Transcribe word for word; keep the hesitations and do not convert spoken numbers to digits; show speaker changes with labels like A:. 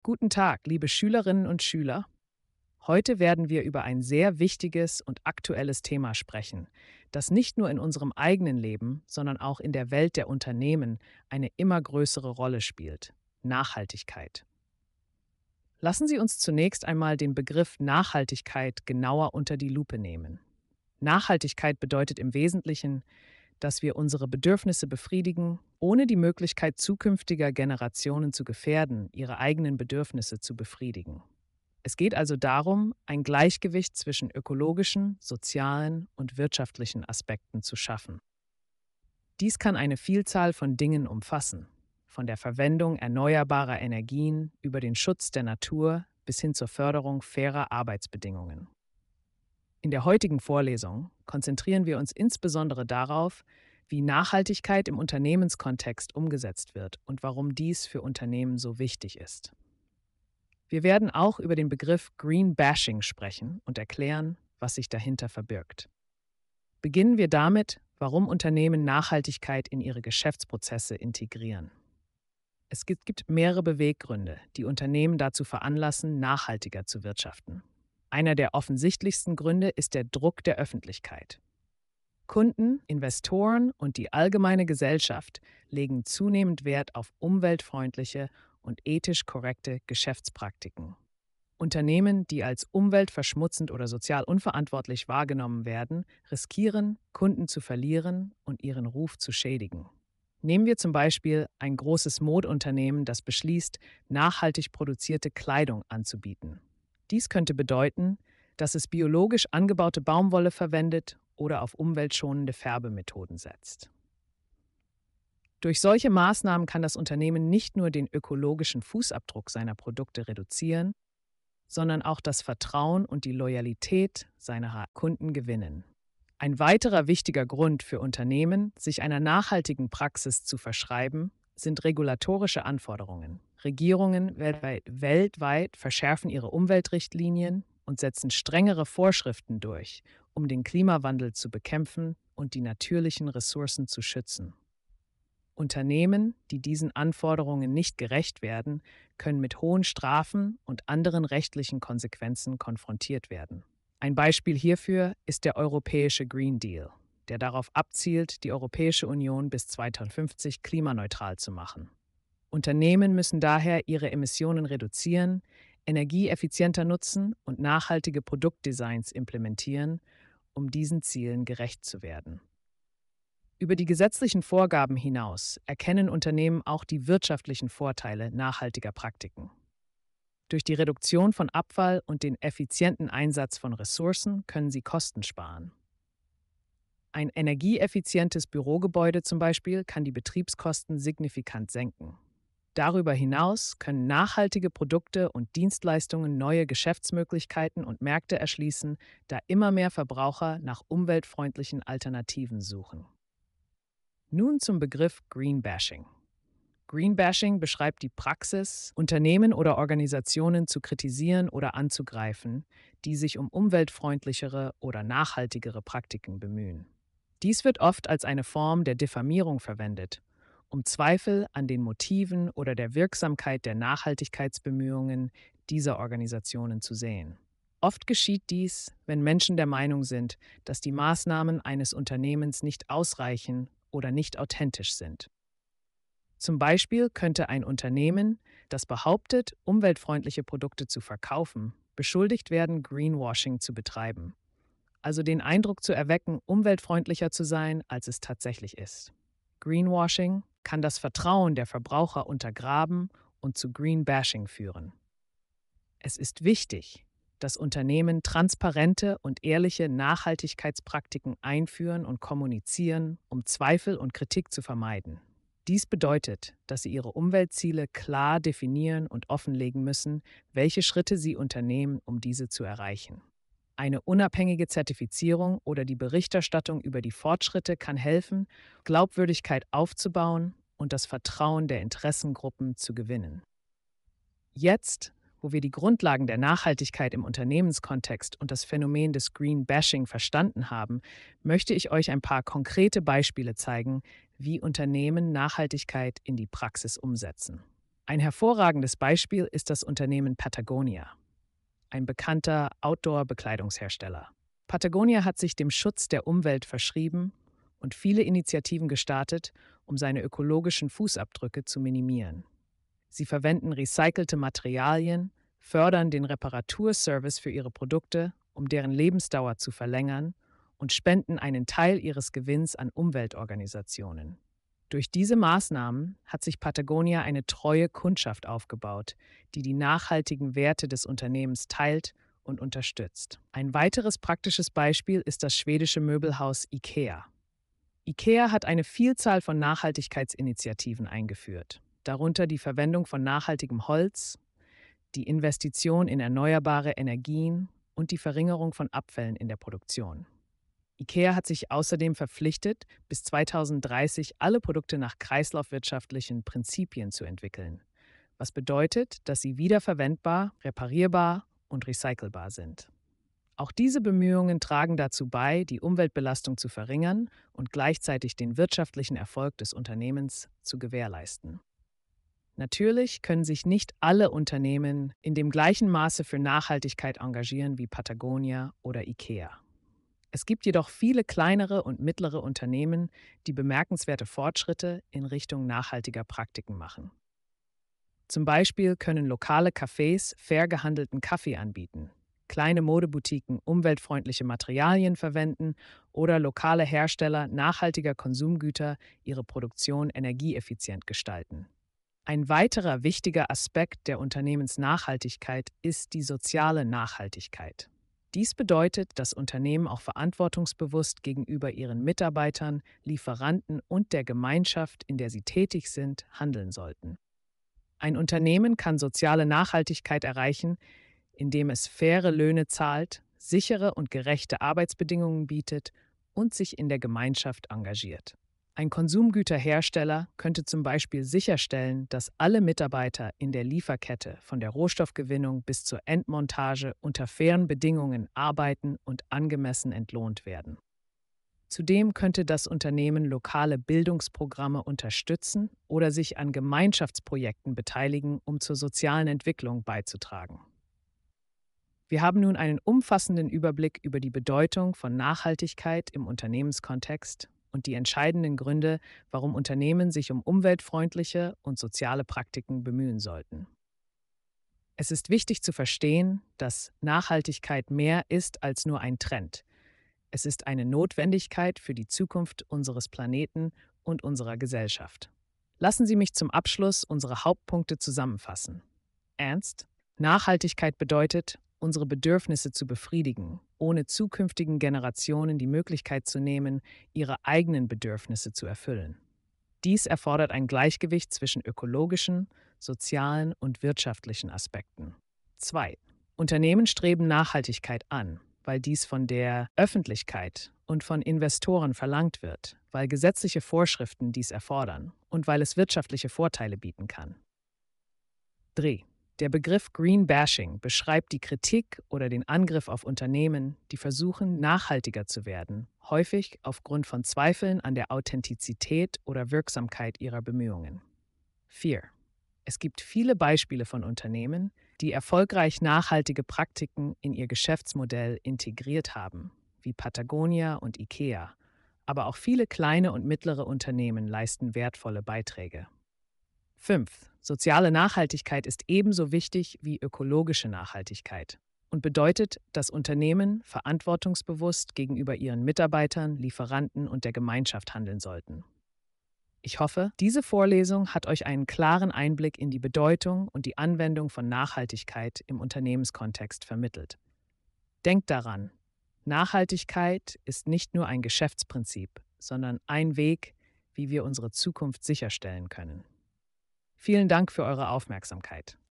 A: Guten Tag, liebe Schülerinnen und Schüler. Heute werden wir über ein sehr wichtiges und aktuelles Thema sprechen, das nicht nur in unserem eigenen Leben, sondern auch in der Welt der Unternehmen eine immer größere Rolle spielt: Nachhaltigkeit. Lassen Sie uns zunächst einmal den Begriff Nachhaltigkeit genauer unter die Lupe nehmen. Nachhaltigkeit bedeutet im Wesentlichen, dass wir unsere Bedürfnisse befriedigen, ohne die Möglichkeit zukünftiger Generationen zu gefährden, ihre eigenen Bedürfnisse zu befriedigen. Es geht also darum, ein Gleichgewicht zwischen ökologischen, sozialen und wirtschaftlichen Aspekten zu schaffen. Dies kann eine Vielzahl von Dingen umfassen, von der Verwendung erneuerbarer Energien über den Schutz der Natur bis hin zur Förderung fairer Arbeitsbedingungen. In der heutigen Vorlesung konzentrieren wir uns insbesondere darauf, wie Nachhaltigkeit im Unternehmenskontext umgesetzt wird und warum dies für Unternehmen so wichtig ist. Wir werden auch über den Begriff Green Bashing sprechen und erklären, was sich dahinter verbirgt. Beginnen wir damit, warum Unternehmen Nachhaltigkeit in ihre Geschäftsprozesse integrieren. Es gibt, gibt mehrere Beweggründe, die Unternehmen dazu veranlassen, nachhaltiger zu wirtschaften. Einer der offensichtlichsten Gründe ist der Druck der Öffentlichkeit. Kunden, Investoren und die allgemeine Gesellschaft legen zunehmend Wert auf umweltfreundliche und ethisch korrekte Geschäftspraktiken. Unternehmen, die als umweltverschmutzend oder sozial unverantwortlich wahrgenommen werden, riskieren, Kunden zu verlieren und ihren Ruf zu schädigen. Nehmen wir zum Beispiel ein großes Modeunternehmen, das beschließt, nachhaltig produzierte Kleidung anzubieten. Dies könnte bedeuten, dass es biologisch angebaute Baumwolle verwendet oder auf umweltschonende Färbemethoden setzt. Durch solche Maßnahmen kann das Unternehmen nicht nur den ökologischen Fußabdruck seiner Produkte reduzieren, sondern auch das Vertrauen und die Loyalität seiner Kunden gewinnen. Ein weiterer wichtiger Grund für Unternehmen, sich einer nachhaltigen Praxis zu verschreiben, sind regulatorische Anforderungen. Regierungen weltweit verschärfen ihre Umweltrichtlinien und setzen strengere Vorschriften durch, um den Klimawandel zu bekämpfen und die natürlichen Ressourcen zu schützen. Unternehmen, die diesen Anforderungen nicht gerecht werden, können mit hohen Strafen und anderen rechtlichen Konsequenzen konfrontiert werden. Ein Beispiel hierfür ist der Europäische Green Deal, der darauf abzielt, die Europäische Union bis zweitausendfünfzig klimaneutral zu machen. Unternehmen müssen daher ihre Emissionen reduzieren, energieeffizienter nutzen und nachhaltige Produktdesigns implementieren, um diesen Zielen gerecht zu werden. Über die gesetzlichen Vorgaben hinaus erkennen Unternehmen auch die wirtschaftlichen Vorteile nachhaltiger Praktiken. Durch die Reduktion von Abfall und den effizienten Einsatz von Ressourcen können sie Kosten sparen. Ein energieeffizientes Bürogebäude zum Beispiel kann die Betriebskosten signifikant senken. Darüber hinaus können nachhaltige Produkte und Dienstleistungen neue Geschäftsmöglichkeiten und Märkte erschließen, da immer mehr Verbraucher nach umweltfreundlichen Alternativen suchen. Nun zum Begriff Greenbashing. Greenbashing beschreibt die Praxis, Unternehmen oder Organisationen zu kritisieren oder anzugreifen, die sich um umweltfreundlichere oder nachhaltigere Praktiken bemühen. Dies wird oft als eine Form der Diffamierung verwendet, um Zweifel an den Motiven oder der Wirksamkeit der Nachhaltigkeitsbemühungen dieser Organisationen zu säen. Oft geschieht dies, wenn Menschen der Meinung sind, dass die Maßnahmen eines Unternehmens nicht ausreichen oder nicht authentisch sind. Zum Beispiel könnte ein Unternehmen, das behauptet, umweltfreundliche Produkte zu verkaufen, beschuldigt werden, Greenwashing zu betreiben, also den Eindruck zu erwecken, umweltfreundlicher zu sein, als es tatsächlich ist. Greenwashing kann das Vertrauen der Verbraucher untergraben und zu Greenbashing führen. Es ist wichtig, dass Unternehmen transparente und ehrliche Nachhaltigkeitspraktiken einführen und kommunizieren, um Zweifel und Kritik zu vermeiden. Dies bedeutet, dass sie ihre Umweltziele klar definieren und offenlegen müssen, welche Schritte sie unternehmen, um diese zu erreichen. Eine unabhängige Zertifizierung oder die Berichterstattung über die Fortschritte kann helfen, Glaubwürdigkeit aufzubauen und das Vertrauen der Interessengruppen zu gewinnen. Jetzt, wo wir die Grundlagen der Nachhaltigkeit im Unternehmenskontext und das Phänomen des Greenbashing verstanden haben, möchte ich euch ein paar konkrete Beispiele zeigen, wie Unternehmen Nachhaltigkeit in die Praxis umsetzen. Ein hervorragendes Beispiel ist das Unternehmen Patagonia, ein bekannter Outdoor-Bekleidungshersteller. Patagonia hat sich dem Schutz der Umwelt verschrieben und viele Initiativen gestartet, um seine ökologischen Fußabdrücke zu minimieren. Sie verwenden recycelte Materialien, fördern den Reparaturservice für ihre Produkte, um deren Lebensdauer zu verlängern, und spenden einen Teil ihres Gewinns an Umweltorganisationen. Durch diese Maßnahmen hat sich Patagonia eine treue Kundschaft aufgebaut, die die nachhaltigen Werte des Unternehmens teilt und unterstützt. Ein weiteres praktisches Beispiel ist das schwedische Möbelhaus IKEA. IKEA hat eine Vielzahl von Nachhaltigkeitsinitiativen eingeführt, darunter die Verwendung von nachhaltigem Holz, die Investition in erneuerbare Energien und die Verringerung von Abfällen in der Produktion. IKEA hat sich außerdem verpflichtet, bis zweitausenddreißig alle Produkte nach kreislaufwirtschaftlichen Prinzipien zu entwickeln, was bedeutet, dass sie wiederverwendbar, reparierbar und recycelbar sind. Auch diese Bemühungen tragen dazu bei, die Umweltbelastung zu verringern und gleichzeitig den wirtschaftlichen Erfolg des Unternehmens zu gewährleisten. Natürlich können sich nicht alle Unternehmen in dem gleichen Maße für Nachhaltigkeit engagieren wie Patagonia oder IKEA. Es gibt jedoch viele kleinere und mittlere Unternehmen, die bemerkenswerte Fortschritte in Richtung nachhaltiger Praktiken machen. Zum Beispiel können lokale Cafés fair gehandelten Kaffee anbieten, kleine Modeboutiquen umweltfreundliche Materialien verwenden oder lokale Hersteller nachhaltiger Konsumgüter ihre Produktion energieeffizient gestalten. Ein weiterer wichtiger Aspekt der Unternehmensnachhaltigkeit ist die soziale Nachhaltigkeit. Dies bedeutet, dass Unternehmen auch verantwortungsbewusst gegenüber ihren Mitarbeitern, Lieferanten und der Gemeinschaft, in der sie tätig sind, handeln sollten. Ein Unternehmen kann soziale Nachhaltigkeit erreichen, indem es faire Löhne zahlt, sichere und gerechte Arbeitsbedingungen bietet und sich in der Gemeinschaft engagiert. Ein Konsumgüterhersteller könnte zum Beispiel sicherstellen, dass alle Mitarbeiter in der Lieferkette von der Rohstoffgewinnung bis zur Endmontage unter fairen Bedingungen arbeiten und angemessen entlohnt werden. Zudem könnte das Unternehmen lokale Bildungsprogramme unterstützen oder sich an Gemeinschaftsprojekten beteiligen, um zur sozialen Entwicklung beizutragen. Wir haben nun einen umfassenden Überblick über die Bedeutung von Nachhaltigkeit im Unternehmenskontext und die entscheidenden Gründe, warum Unternehmen sich um umweltfreundliche und soziale Praktiken bemühen sollten. Es ist wichtig zu verstehen, dass Nachhaltigkeit mehr ist als nur ein Trend. Es ist eine Notwendigkeit für die Zukunft unseres Planeten und unserer Gesellschaft. Lassen Sie mich zum Abschluss unsere Hauptpunkte zusammenfassen. Ernst? Nachhaltigkeit bedeutet, unsere Bedürfnisse zu befriedigen, ohne zukünftigen Generationen die Möglichkeit zu nehmen, ihre eigenen Bedürfnisse zu erfüllen. Dies erfordert ein Gleichgewicht zwischen ökologischen, sozialen und wirtschaftlichen Aspekten. zwei. Unternehmen streben Nachhaltigkeit an, weil dies von der Öffentlichkeit und von Investoren verlangt wird, weil gesetzliche Vorschriften dies erfordern und weil es wirtschaftliche Vorteile bieten kann. drei. Der Begriff Greenbashing beschreibt die Kritik oder den Angriff auf Unternehmen, die versuchen, nachhaltiger zu werden, häufig aufgrund von Zweifeln an der Authentizität oder Wirksamkeit ihrer Bemühungen. vier. Es gibt viele Beispiele von Unternehmen, die erfolgreich nachhaltige Praktiken in ihr Geschäftsmodell integriert haben, wie Patagonia und IKEA, aber auch viele kleine und mittlere Unternehmen leisten wertvolle Beiträge. fünf. Soziale Nachhaltigkeit ist ebenso wichtig wie ökologische Nachhaltigkeit und bedeutet, dass Unternehmen verantwortungsbewusst gegenüber ihren Mitarbeitern, Lieferanten und der Gemeinschaft handeln sollten. Ich hoffe, diese Vorlesung hat euch einen klaren Einblick in die Bedeutung und die Anwendung von Nachhaltigkeit im Unternehmenskontext vermittelt. Denkt daran, Nachhaltigkeit ist nicht nur ein Geschäftsprinzip, sondern ein Weg, wie wir unsere Zukunft sicherstellen können. Vielen Dank für eure Aufmerksamkeit.